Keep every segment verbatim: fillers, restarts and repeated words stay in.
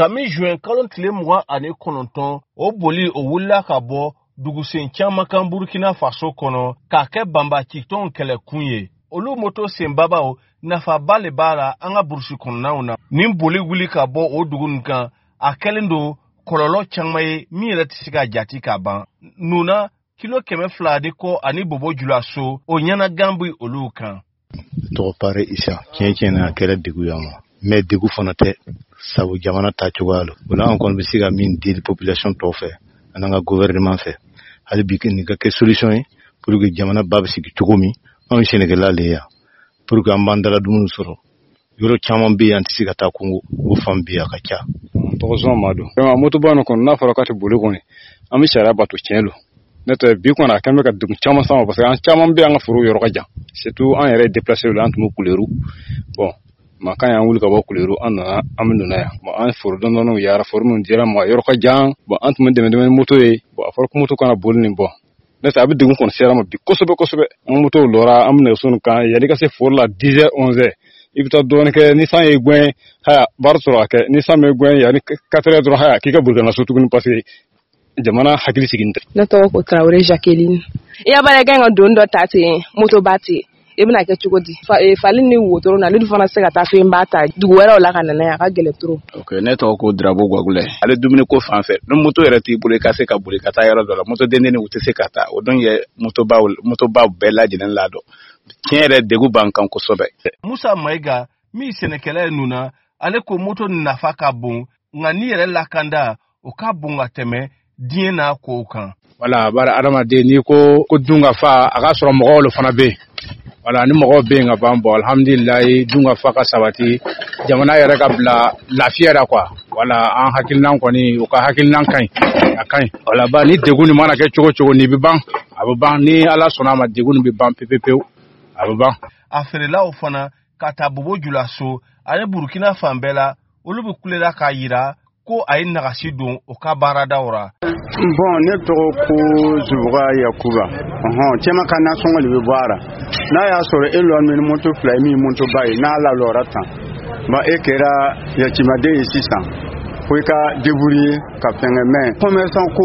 Kami juin kalo tile mugan ani kɔnɔntɔn o boli o wulila ka bɔ dugusen caman kan Burkina Faso kɔnɔ k'a kɛ banbati tɔnw kɛlɛkun ye. Olu moto senbabaw nafaba le b'a la an ka burusi kɔnɔnaw na. Nin boli wuli ka bɔ o dugu nin kan a kɛlen don kɔlɔlɔ caman ye min yɛrɛ tɛ se ka jati ka ban. Nuna kilo kɛmɛ fila de kɔ ani bobo julaso o ɲɛna gambi olu kan. Tɔgɔ pare Isa tiɲɛ tiɲɛ na a kɛra degun y'an ma mais degun fana tɛ sabu jamana ta cogoya la. O la an kɔni bɛ se ka min di population tɔw fɛ ani an ka gouvernement fɛ hali bi nin ka kɛ solution ye pour que jamana ba bɛ sigi cogo min anw Sénégalais le yan pour que an b'an dala dumuni sɔrɔ. Yɔrɔ caman bɛ yen an tɛ se ka taa kungo o fan bɛ yen a ka ca. Tɔgɔ Zɔn Madu. Vraiment moto ba nin kɔni n'a fɔra k'a tɛ boli kɔni an bɛ sariya bato tiɲɛ don. Ne tɛ bi kɔni a kɛn bɛ ka degun caman s'an ma parce que an caman bɛ an ka foro yɔrɔ ka jan surtout an yɛrɛ déplacé la an tun bɛ Kuleru bon ma kan y'an wuli ka bɔ Kuleru an nana an bɛ nana yan bon an foro dɔndɔnw yaara foro min dira ma yɔrɔ ka jan bon an tun bɛ dɛmɛ dɛmɛ moto ye bon a fɔra ko moto kana boli nin bɔ ne tɛ a bɛ degun kɔni sera ma bi kosɛbɛ kosɛbɛ an moto lɔra an bɛ nɛgɛso nin kan yanni ka se foro la dix heures onze heures i bɛ taa dɔɔnin kɛ ni san ye gɛn haya baara sɔrɔ a kɛ ni san bɛ gɛn yanni quatre heures dɔrɔn haya k'i ka Burukina so tuguni parce que jamana hakili sigin tɛ. Ne tɔgɔ ko Traoré Jacqueline. I y'a baara kɛ ka don dɔ ta ten moto ba ten i bɛna kɛ cogo di fali ni wotoro na ale fana se ka taa fɛn ba ta dugu wɛrɛw la ka nana yan a ka gɛlɛn trop. Ok ne tɔgɔ ko Drabo Gwagulɛ ale dumuni ko fan fɛ ni moto yɛrɛ t'i bolo i ka se ka boli ka taa yɔrɔ dɔ la moto dendenni u tɛ se ka taa o don ye moto baw moto baw bɛɛ lajɛlen la dɔn tiɲɛ yɛrɛ degun b'an kan kosɛbɛ. Musa Mayiga min sɛnɛkɛla ye Nuna ale ko moto nafa ka bon nka ni yɛrɛ lakanda o ka bon ka tɛmɛ diɲɛ n'a kow kan. Wala bari adamaden n'i ko ko dun ka fa a ka sɔrɔ mɔgɔw le fana bɛ yen wala ni mɔgɔw bɛ yen ka ban bɔ alhamdulilayi dun ka fa ka sabati jamana yɛrɛ ka bila lafiya la quoi wala an hakilinan kɔni u ka hakilinan ka ɲi a ka ɲi wala ba ni degun nin mana kɛ cogo cogo nin bɛ ban a bɛ ban ni ala sɔnna a ma degun nin bɛ ban pepe pewu a bɛ ban. A feerelaw fana ka taa bobo julaso ani Burkina fan bɛɛ la olu bɛ kulela k'a yira ko a ye nagasi don o ka baaradaw ra. Bon ne tɔgɔ ko Zubuga Yakuba ɔhɔn cɛman ka nasɔngɔ de bɛ bɔ a la n'a y'a sɔrɔ e lɔ min moto fila ye min moto ba ye n'a la lɔra tan ba e kɛra yatimɛden ye sisan ko i ka débrouiller ka fɛngɛ mais commerçant ko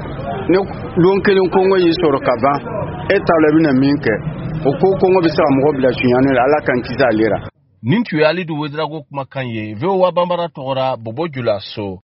ne don kelen kɔngɔ y'i sɔrɔ ka ban e t'a la i bɛna min kɛ o ko kɔngɔ bɛ se ka mɔgɔ bila suɲani la ala kan kisi ale la. Nin tun ye Alidu Wedrago kumakan ye V O A Banbara tɔgɔra Bobo Julaso.